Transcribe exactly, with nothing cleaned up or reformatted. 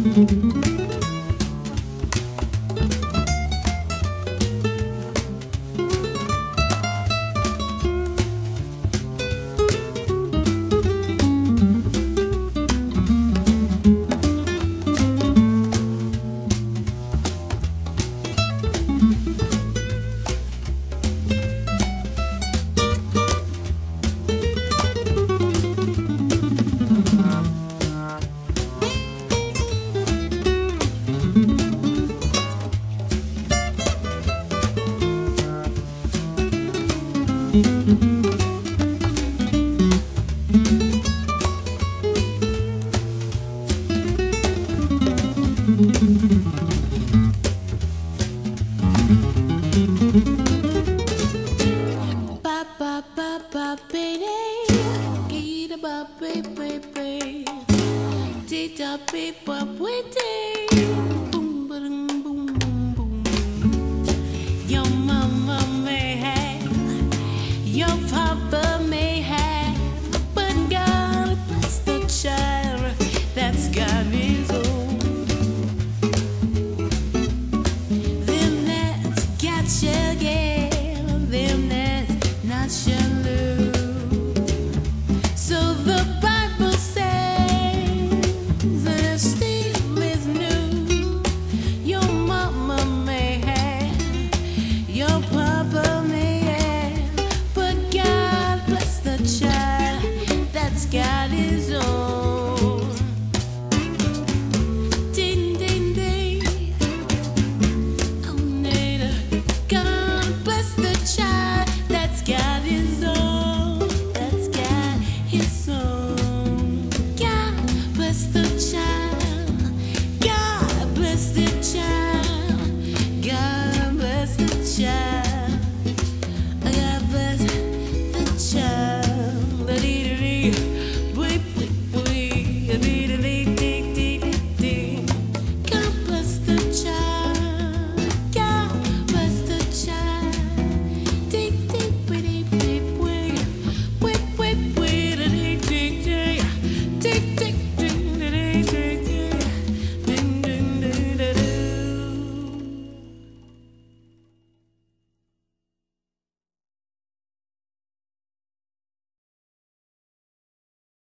Ba ba ba ba baby, get a ba baby baby, dee da beep ba witty, boom ba dum boom boom boom. Your mama may have, your papa may have, but God bless the child that's got his own. Them that's got you again, them that's not shallow. So the Bible says that if Steve is new, your mama may have, your papa may have, but God bless the child that's got his own. Ding ding ding, oh neighbor, God bless the child that's got his own, that's got his own. God bless the child, God bless the child, God bless the child, God bless the child. Da-dee-dee-dee, wee, wee, wee, da-dee-dee-dee.